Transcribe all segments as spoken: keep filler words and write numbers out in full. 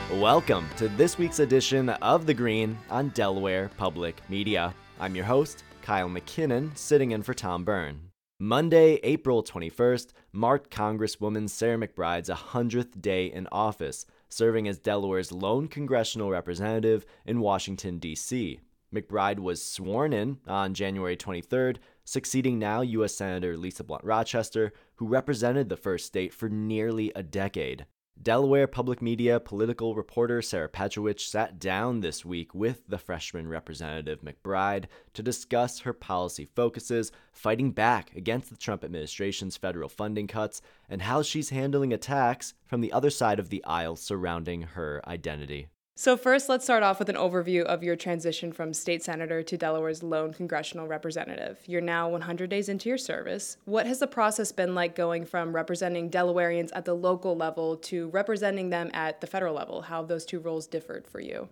Welcome to this week's edition of The Green on Delaware Public Media. I'm your host, Kyle McKinnon, sitting in for Tom Byrne. Monday, April twenty-first, marked Congresswoman Sarah McBride's one hundredth day in office, serving as Delaware's lone congressional representative in Washington, D C McBride was sworn in on January twenty-third, succeeding now U S Senator Lisa Blunt Rochester, who represented the first state for nearly a decade. Delaware Public Media political reporter Sarah Petrowicz sat down this week with the freshman Representative McBride to discuss her policy focuses, fighting back against the Trump administration's federal funding cuts, and how she's handling attacks from the other side of the aisle surrounding her identity. So first, let's start off with an overview of your transition from state senator to Delaware's lone congressional representative. You're now one hundred days into your service. What has the process been like going from representing Delawareans at the local level to representing them at the federal level? How have those two roles differed for you?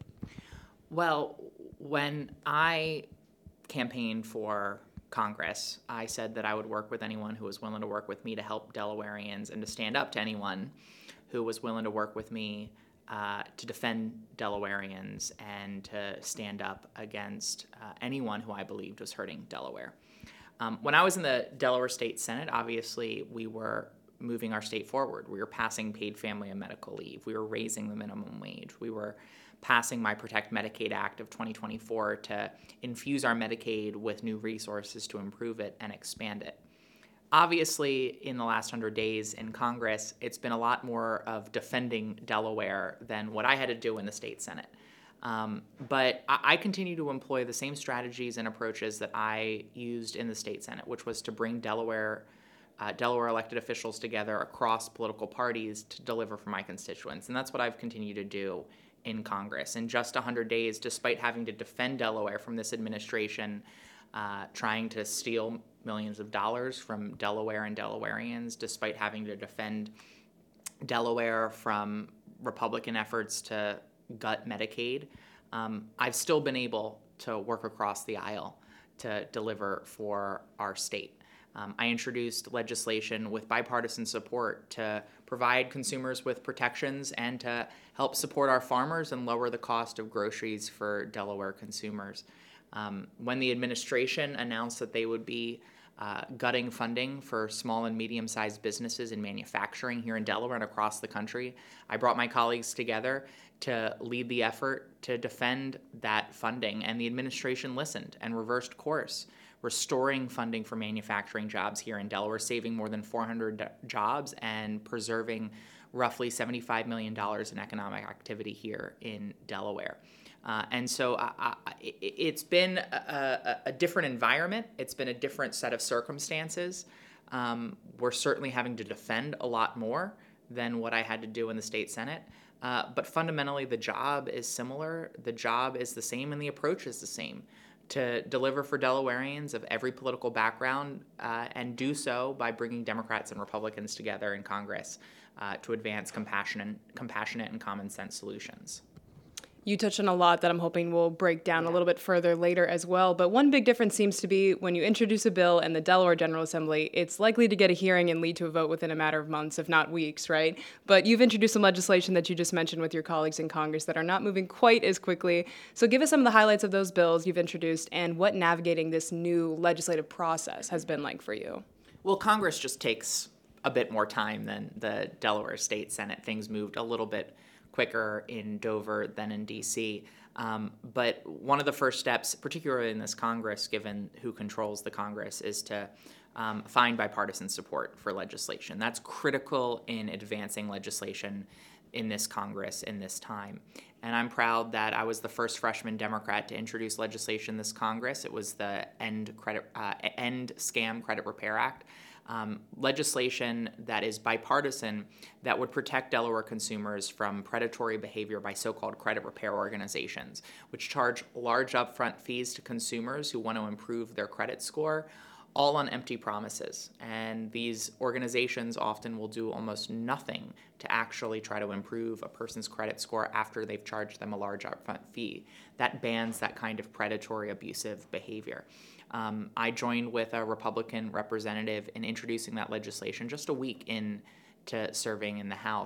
Well, when I campaigned for Congress, I said that I would work with anyone who was willing to work with me to help Delawareans and to stand up to anyone who was willing to work with me Uh, to defend Delawareans and to stand up against uh, anyone who I believed was hurting Delaware. Um, when I was in the Delaware State Senate, obviously we were moving our state forward. We were passing paid family and medical leave. We were raising the minimum wage. We were passing my Protect Medicaid Act of twenty twenty-four to infuse our Medicaid with new resources to improve it and expand it. Obviously, in the last hundred days in Congress, it's been a lot more of defending Delaware than what I had to do in the state Senate. Um, but I, I continue to employ the same strategies and approaches that I used in the state Senate, which was to bring Delaware, uh, Delaware elected officials together across political parties to deliver for my constituents. And that's what I've continued to do in Congress. In just one hundred days, despite having to defend Delaware from this administration, uh, trying to steal millions of dollars from Delaware and Delawareans, despite having to defend Delaware from Republican efforts to gut Medicaid, um, I've still been able to work across the aisle to deliver for our state. Um, I introduced legislation with bipartisan support to provide consumers with protections and to help support our farmers and lower the cost of groceries for Delaware consumers. Um, when the administration announced that they would be uh, gutting funding for small and medium-sized businesses in manufacturing here in Delaware and across the country, I brought my colleagues together to lead the effort to defend that funding, and the administration listened and reversed course, restoring funding for manufacturing jobs here in Delaware, saving more than four hundred jobs and preserving roughly seventy-five million dollars in economic activity here in Delaware. Uh, and so I, I, it's been a, a, a different environment. It's been a different set of circumstances. Um, we're certainly having to defend a lot more than what I had to do in the state Senate. Uh, but fundamentally, the job is similar. The job is the same, and the approach is the same: to deliver for Delawareans of every political background, uh, and do so by bringing Democrats and Republicans together in Congress uh, to advance compassionate, compassionate and common sense solutions. You touched on a lot that I'm hoping we'll break down yeah. a little bit further later as well. But one big difference seems to be when you introduce a bill in the Delaware General Assembly, it's likely to get a hearing and lead to a vote within a matter of months, if not weeks, right? But you've introduced some legislation that you just mentioned with your colleagues in Congress that are not moving quite as quickly. So give us some of the highlights of those bills you've introduced and what navigating this new legislative process has been like for you. Well, Congress just takes a bit more time than the Delaware State Senate. Things moved a little bit quicker in Dover than in D C. Um, but one of the first steps, particularly in this Congress, given who controls the Congress, is to um, find bipartisan support for legislation. That's critical in advancing legislation in this Congress in this time. And I'm proud that I was the first freshman Democrat to introduce legislation in this Congress. It was the End Credit uh, End Scam Credit Repair Act. Um, legislation that is bipartisan that would protect Delaware consumers from predatory behavior by so-called credit repair organizations, which charge large upfront fees to consumers who want to improve their credit score, all on empty promises. And these organizations often will do almost nothing to actually try to improve a person's credit score after they've charged them a large upfront fee. That bans that kind of predatory, abusive behavior. Um, I joined with a Republican representative in introducing that legislation just a week into serving in the House.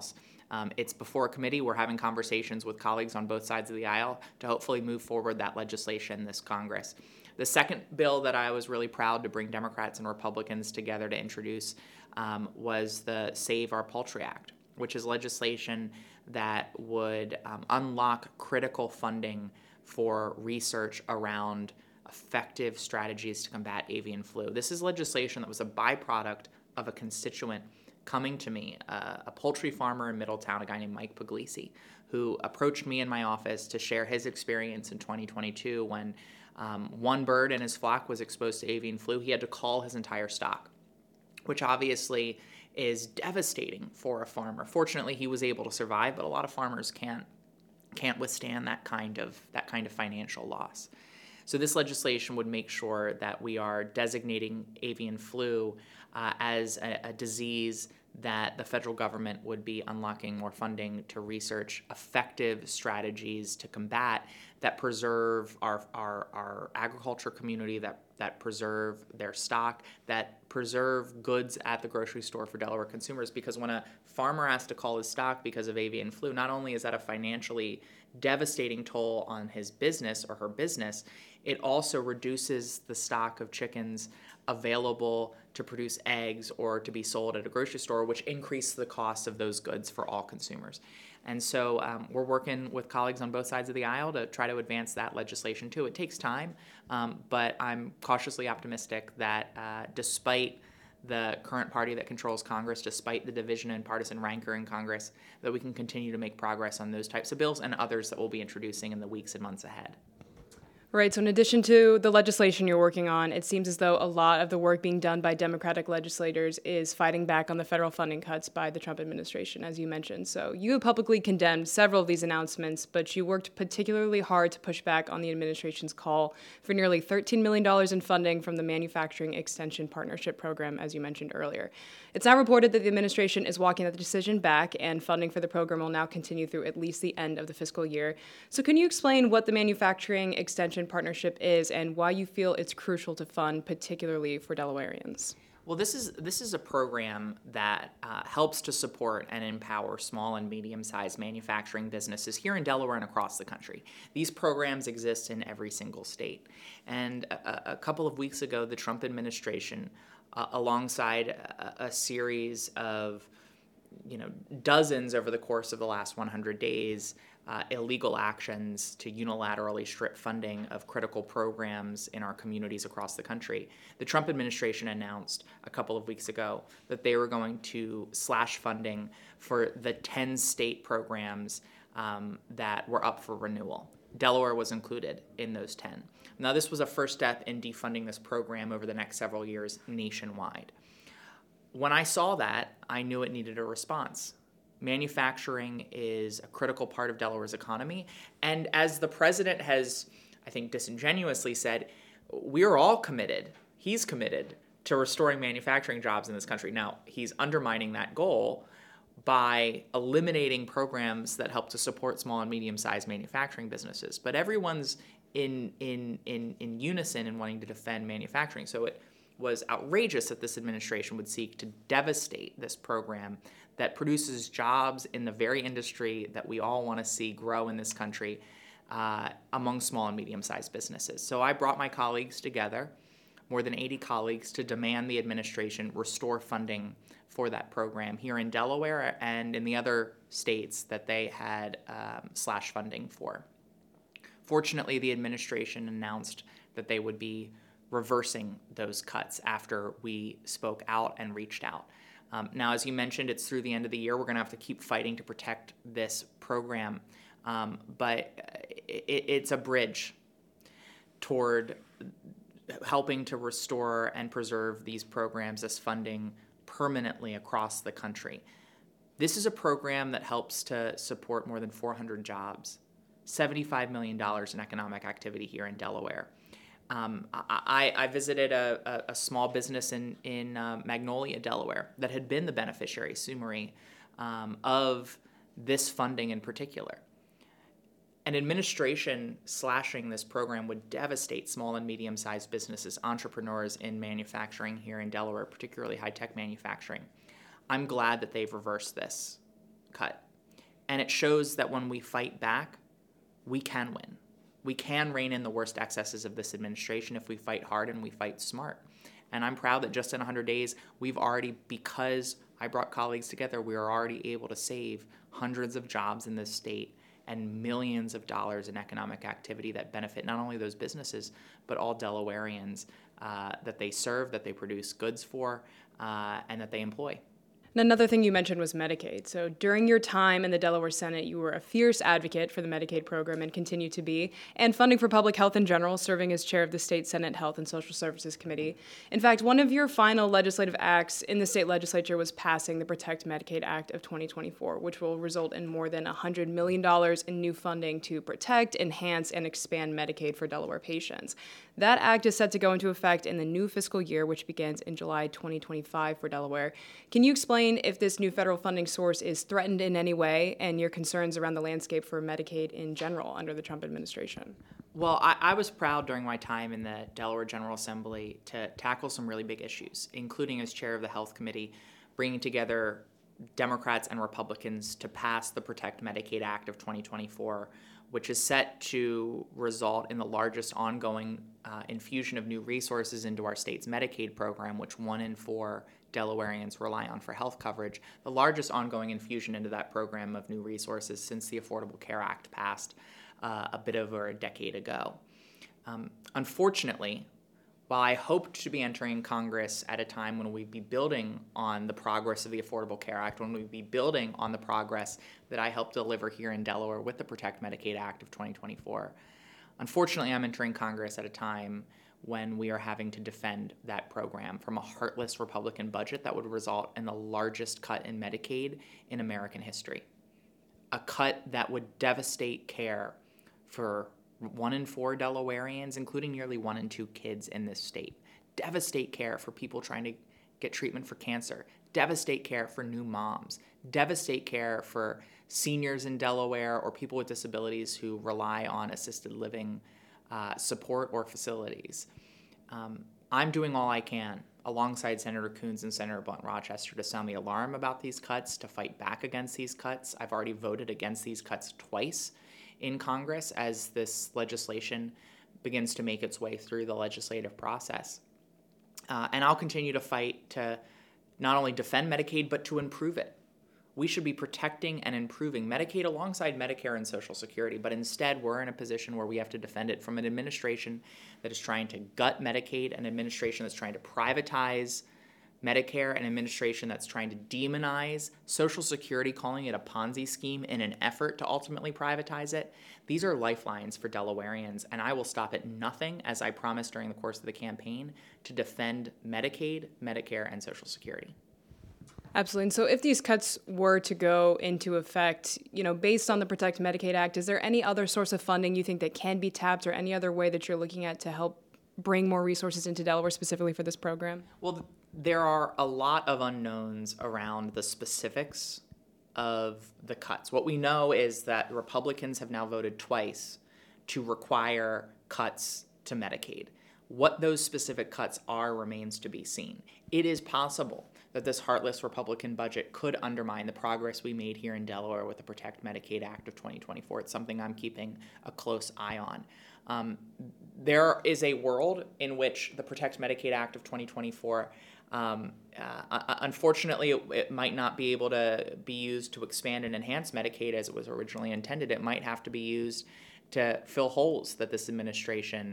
Um, it's before a committee. We're having conversations with colleagues on both sides of the aisle to hopefully move forward that legislation this Congress. The second bill that I was really proud to bring Democrats and Republicans together to introduce um, was the Save Our Poultry Act, which is legislation that would um, unlock critical funding for research around effective strategies to combat avian flu. This is legislation that was a byproduct of a constituent coming to me, uh, a poultry farmer in Middletown, a guy named Mike Puglisi, who approached me in my office to share his experience in twenty twenty-two when um, one bird in his flock was exposed to avian flu. He had to cull his entire stock, which obviously is devastating for a farmer. Fortunately, he was able to survive, but a lot of farmers can't can't withstand that kind of that kind of financial loss. So this legislation would make sure that we are designating avian flu uh, as a, a disease that the federal government would be unlocking more funding to research effective strategies to combat that preserve our, our, our agriculture community, that, that preserve their stock, that preserve goods at the grocery store for Delaware consumers. Because when a farmer has to call his stock because of avian flu, not only is that a financially devastating toll on his business or her business, it also reduces the stock of chickens available to produce eggs or to be sold at a grocery store, which increases the cost of those goods for all consumers. And so um, we're working with colleagues on both sides of the aisle to try to advance that legislation too. It takes time, um, but I'm cautiously optimistic that uh, despite the current party that controls Congress, despite the division and partisan rancor in Congress, that we can continue to make progress on those types of bills and others that we'll be introducing in the weeks and months ahead. Right. So in addition to the legislation you're working on, it seems as though a lot of the work being done by Democratic legislators is fighting back on the federal funding cuts by the Trump administration, as you mentioned. So you have publicly condemned several of these announcements, but you worked particularly hard to push back on the administration's call for nearly thirteen million dollars in funding from the Manufacturing Extension Partnership Program, as you mentioned earlier. It's now reported that the administration is walking that decision back, and funding for the program will now continue through at least the end of the fiscal year. So can you explain what the Manufacturing Extension Partnership is and why you feel it's crucial to fund, particularly for Delawareans? Well, this is this is a program that uh, helps to support and empower small and medium-sized manufacturing businesses here in Delaware and across the country. These programs exist in every single state. And a, a couple of weeks ago, the Trump administration, uh, alongside a, a series of, you know, dozens over the course of the last one hundred days, Uh, illegal actions to unilaterally strip funding of critical programs in our communities across the country. The Trump administration announced a couple of weeks ago that they were going to slash funding for the ten state programs um, that were up for renewal. Delaware was included in those ten. Now, this was a first step in defunding this program over the next several years nationwide. When I saw that, I knew it needed a response. Manufacturing is a critical part of Delaware's economy. And as the president has, I think, disingenuously said, we're all committed. He's committed to restoring manufacturing jobs in this country. Now, he's undermining that goal by eliminating programs that help to support small and medium-sized manufacturing businesses. But everyone's in, in, in, in unison in wanting to defend manufacturing. So it was outrageous that this administration would seek to devastate this program that produces jobs in the very industry that we all want to see grow in this country uh, among small and medium-sized businesses. So I brought my colleagues together, more than eighty colleagues, to demand the administration restore funding for that program here in Delaware and in the other states that they had um, slashed funding for. Fortunately, the administration announced that they would be reversing those cuts after we spoke out and reached out. Um, now, as you mentioned, it's through the end of the year. We're going to have to keep fighting to protect this program, um, but it, it's a bridge toward helping to restore and preserve these programs as funding permanently across the country. This is a program that helps to support more than four hundred jobs, seventy-five million dollars in economic activity here in Delaware. Um, I, I visited a, a, a small business in, in uh, Magnolia, Delaware, that had been the beneficiary, Sumery, um, of this funding in particular. An administration slashing this program would devastate small and medium-sized businesses, entrepreneurs in manufacturing here in Delaware, particularly high-tech manufacturing. I'm glad that they've reversed this cut. And it shows that when we fight back, we can win. We can rein in the worst excesses of this administration if we fight hard and we fight smart. And I'm proud that just in one hundred days, we've already, because I brought colleagues together, we are already able to save hundreds of jobs in this state and millions of dollars in economic activity that benefit not only those businesses, but all Delawareans uh, that they serve, that they produce goods for, uh, and that they employ. And another thing you mentioned was Medicaid. So during your time in the Delaware Senate, you were a fierce advocate for the Medicaid program and continue to be, and funding for public health in general, serving as chair of the state Senate Health and Social Services Committee. In fact, one of your final legislative acts in the state legislature was passing the Protect Medicaid Act of twenty twenty-four, which will result in more than one hundred million dollars in new funding to protect, enhance, and expand Medicaid for Delaware patients. That act is set to go into effect in the new fiscal year, which begins in July twenty twenty-five for Delaware. Can you explain if this new federal funding source is threatened in any way and your concerns around the landscape for Medicaid in general under the Trump administration? Well, I, I was proud during my time in the Delaware General Assembly to tackle some really big issues, including as chair of the Health Committee, bringing together Democrats and Republicans to pass the Protect Medicaid Act of twenty twenty-four, which is set to result in the largest ongoing uh, infusion of new resources into our state's Medicaid program, which one in four Delawareans rely on for health coverage, the largest ongoing infusion into that program of new resources since the Affordable Care Act passed uh, a bit over a decade ago. Um, unfortunately, while I hoped to be entering Congress at a time when we'd be building on the progress of the Affordable Care Act, when we'd be building on the progress that I helped deliver here in Delaware with the Protect Medicaid Act of twenty twenty-four, unfortunately, I'm entering Congress at a time when we are having to defend that program from a heartless Republican budget that would result in the largest cut in Medicaid in American history. A cut that would devastate care for one in four Delawareans, including nearly one in two kids in this state. Devastate care for people trying to get treatment for cancer. Devastate care for new moms. Devastate care for seniors in Delaware or people with disabilities who rely on assisted living uh, support or facilities. Um, I'm doing all I can alongside Senator Coons and Senator Blunt Rochester to sound the alarm about these cuts, to fight back against these cuts. I've already voted against these cuts twice in Congress as this legislation begins to make its way through the legislative process. Uh, and I'll continue to fight to not only defend Medicaid, but to improve it. We should be protecting and improving Medicaid alongside Medicare and Social Security, but instead we're in a position where we have to defend it from an administration that is trying to gut Medicaid, an administration that's trying to privatize Medicare, an administration that's trying to demonize Social Security, calling it a Ponzi scheme in an effort to ultimately privatize it. These are lifelines for Delawareans, and I will stop at nothing, as I promised during the course of the campaign, to defend Medicaid, Medicare, and Social Security. Absolutely. And so if these cuts were to go into effect, you know, based on the Protect Medicaid Act, is there any other source of funding you think that can be tapped or any other way that you're looking at to help bring more resources into Delaware specifically for this program? Well, there are a lot of unknowns around the specifics of the cuts. What we know is that Republicans have now voted twice to require cuts to Medicaid. What those specific cuts are remains to be seen. It is possible that this heartless Republican budget could undermine the progress we made here in Delaware with the Protect Medicaid Act of twenty twenty-four. It's something I'm keeping a close eye on. Um, there is a world in which the Protect Medicaid Act of twenty twenty-four, um, uh, unfortunately, it, it might not be able to be used to expand and enhance Medicaid as it was originally intended. It might have to be used to fill holes that this administration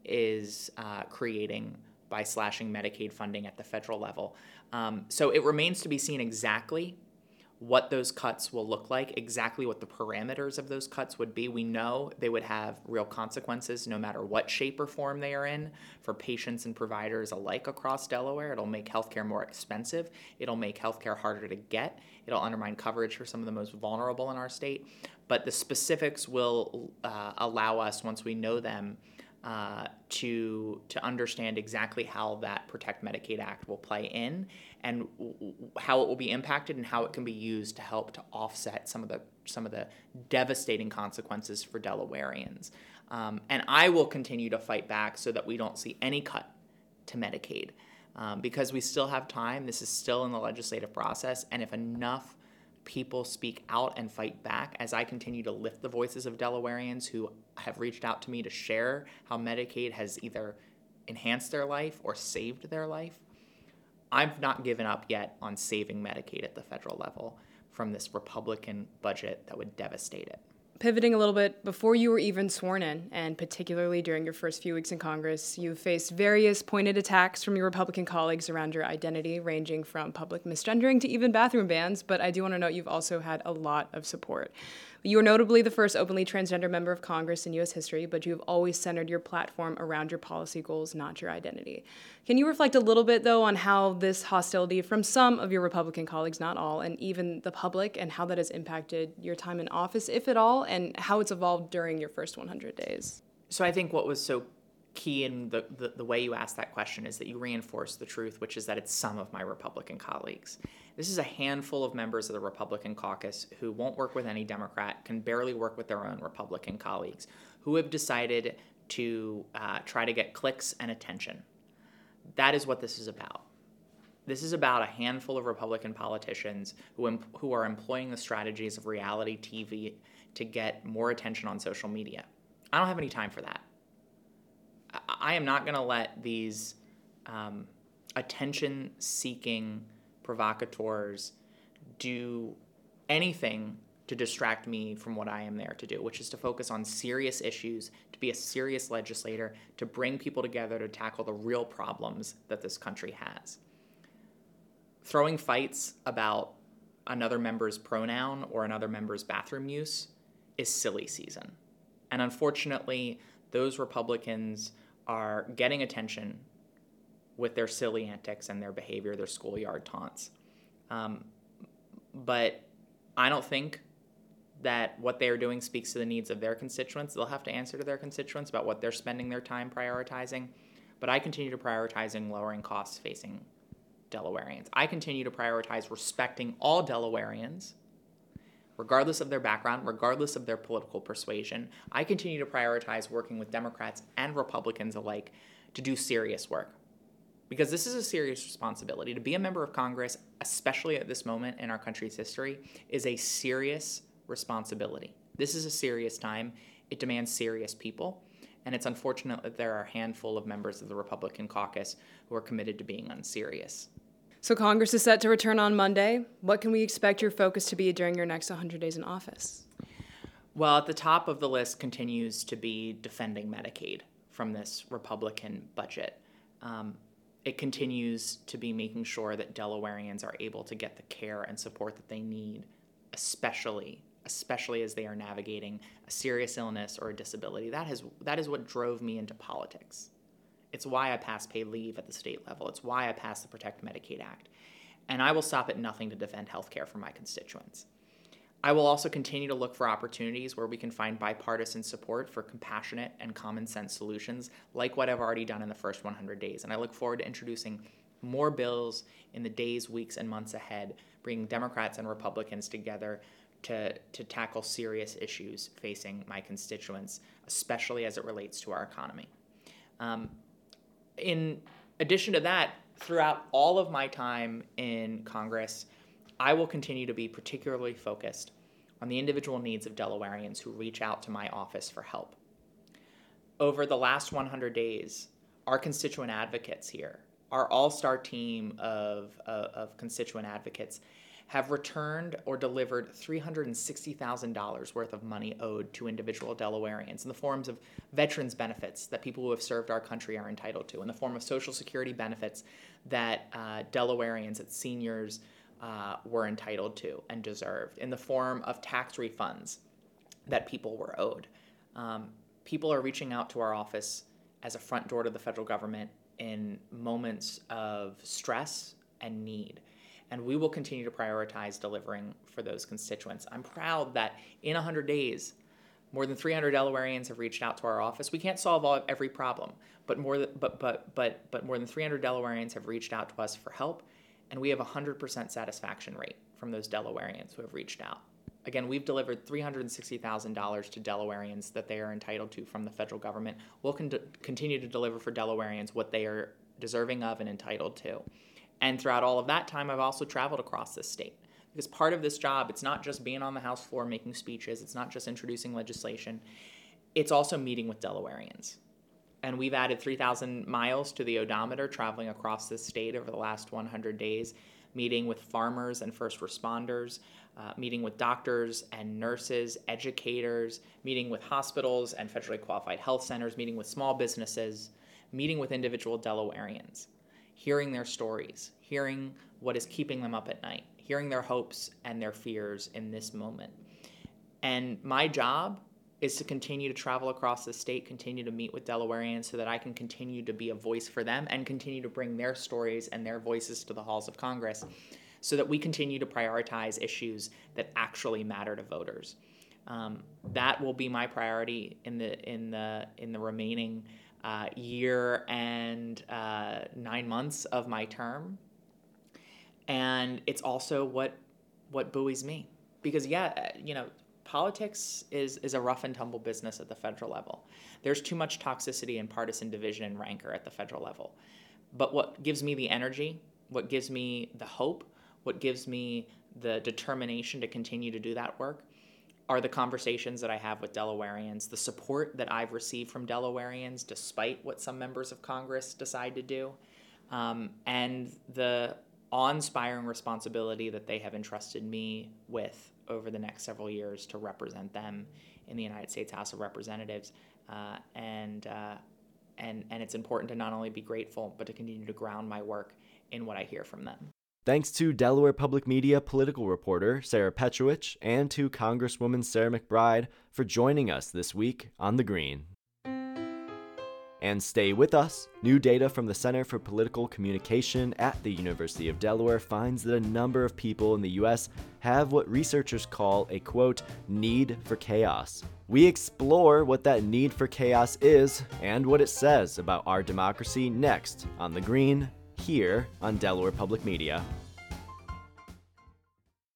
is uh, creating by slashing Medicaid funding at the federal level. Um, so it remains to be seen exactly what those cuts will look like, exactly what the parameters of those cuts would be. We know they would have real consequences no matter what shape or form they are in for patients and providers alike across Delaware. It'll make healthcare more expensive. It'll make healthcare harder to get. It'll undermine coverage for some of the most vulnerable in our state. But the specifics will uh, allow us, once we know them, Uh, to to understand exactly how that Protect Medicaid Act will play in and w- w- how it will be impacted and how it can be used to help to offset some of the some of the devastating consequences for Delawareans. Um, and I will continue to fight back so that we don't see any cut to Medicaid um, because we still have time. This is still in the legislative process, and if enough people speak out and fight back, as I continue to lift the voices of Delawareans who have reached out to me to share how Medicaid has either enhanced their life or saved their life, I've not given up yet on saving Medicaid at the federal level from this Republican budget that would devastate it. Pivoting a little bit, before you were even sworn in, and particularly during your first few weeks in Congress, you faced various pointed attacks from your Republican colleagues around your identity, ranging from public misgendering to even bathroom bans, but I do want to note you've also had a lot of support. You were notably the first openly transgender member of Congress in U S history, but you have always centered your platform around your policy goals, not your identity. Can you reflect a little bit, though, on how this hostility from some of your Republican colleagues, not all, and even the public, and how that has impacted your time in office, if at all, and how it's evolved during your first one hundred days? So I think what was so key in the, the, the way you asked that question is that you reinforced the truth, which is that it's some of my Republican colleagues. This is a handful of members of the Republican caucus who won't work with any Democrat, can barely work with their own Republican colleagues, who have decided to uh, try to get clicks and attention. That is what this is about. This is about a handful of Republican politicians who em- who are employing the strategies of reality T V to get more attention on social media. I don't have any time for that. I, I am not going to let these um, attention-seeking provocateurs do anything to distract me from what I am there to do, which is to focus on serious issues, to be a serious legislator, to bring people together to tackle the real problems that this country has. Throwing fights about another member's pronoun or another member's bathroom use is silly season. And unfortunately, those Republicans are getting attention with their silly antics and their behavior, their schoolyard taunts. Um, but I don't think that what they are doing speaks to the needs of their constituents. They'll have to answer to their constituents about what they're spending their time prioritizing. But I continue to prioritizing lowering costs facing Delawareans. I continue to prioritize respecting all Delawareans, regardless of their background, regardless of their political persuasion. I continue to prioritize working with Democrats and Republicans alike to do serious work. Because this is a serious responsibility. To be a member of Congress, especially at this moment in our country's history, is a serious responsibility. This is a serious time. It demands serious people. And it's unfortunate that there are a handful of members of the Republican caucus who are committed to being unserious. So Congress is set to return on Monday. What can we expect your focus to be during your next one hundred days in office? Well, at the top of the list continues to be defending Medicaid from this Republican budget. Um, It continues to be making sure that Delawareans are able to get the care and support that they need, especially, especially as they are navigating a serious illness or a disability. That has, that is what drove me into politics. It's why I passed paid leave at the state level. It's why I passed the Protect Medicaid Act. And I will stop at nothing to defend health care for my constituents. I will also continue to look for opportunities where we can find bipartisan support for compassionate and common sense solutions, like what I've already done in the first one hundred days. And I look forward to introducing more bills in the days, weeks, and months ahead, bringing Democrats and Republicans together to, to tackle serious issues facing my constituents, especially as it relates to our economy. Um, in addition to that, throughout all of my time in Congress, I will continue to be particularly focused on the individual needs of Delawareans who reach out to my office for help. Over the last one hundred days, our constituent advocates here, our all-star team of, uh, of constituent advocates, have returned or delivered three hundred sixty thousand dollars worth of money owed to individual Delawareans in the forms of veterans benefits that people who have served our country are entitled to, in the form of Social Security benefits that uh, Delawareans, that seniors, Uh, were entitled to and deserved, in the form of tax refunds that people were owed. Um, people are reaching out to our office as a front door to the federal government in moments of stress and need. And we will continue to prioritize delivering for those constituents. I'm proud that in one hundred days, more than three hundred Delawareans have reached out to our office. We can't solve all, every problem, but more, th- but, but, but, but more than three hundred Delawareans have reached out to us for help. And we have a one hundred percent satisfaction rate from those Delawareans who have reached out. Again, we've delivered three hundred sixty thousand dollars to Delawareans that they are entitled to from the federal government. We'll con- continue to deliver for Delawareans what they are deserving of and entitled to. And throughout all of that time, I've also traveled across this state, Because part of this job, it's not just being on the House floor making speeches, it's not just introducing legislation, it's also meeting with Delawareans. And we've added three thousand miles to the odometer, traveling across this state over the last one hundred days, meeting with farmers and first responders, uh, meeting with doctors and nurses, educators, meeting with hospitals and federally qualified health centers, meeting with small businesses, meeting with individual Delawareans, hearing their stories, hearing what is keeping them up at night, hearing their hopes and their fears in this moment. And my job is to continue to travel across the state, continue to meet with Delawareans so that I can continue to be a voice for them and continue to bring their stories and their voices to the halls of Congress so that we continue to prioritize issues that actually matter to voters. Um, that will be my priority in the in the in the remaining uh, year and uh, nine months of my term. And it's also what what buoys me, because yeah, you know, politics is is a rough and tumble business at the federal level. There's too much toxicity and partisan division and rancor at the federal level. But what gives me the energy, what gives me the hope, what gives me the determination to continue to do that work are the conversations that I have with Delawareans, the support that I've received from Delawareans despite what some members of Congress decide to do, um, and the awe-inspiring responsibility that they have entrusted me with over the next several years to represent them in the United States House of Representatives. Uh, and, uh, and, and it's important to not only be grateful, but to continue to ground my work in what I hear from them. Thanks to Delaware Public Media political reporter Sarah Petrowicz and to Congresswoman Sarah McBride for joining us this week on The Green. And stay with us. New data from the Center for Political Communication at the University of Delaware finds that a number of people in the U S have what researchers call a, quote, need for chaos. We explore what that need for chaos is and what it says about our democracy next on The Green, here on Delaware Public Media.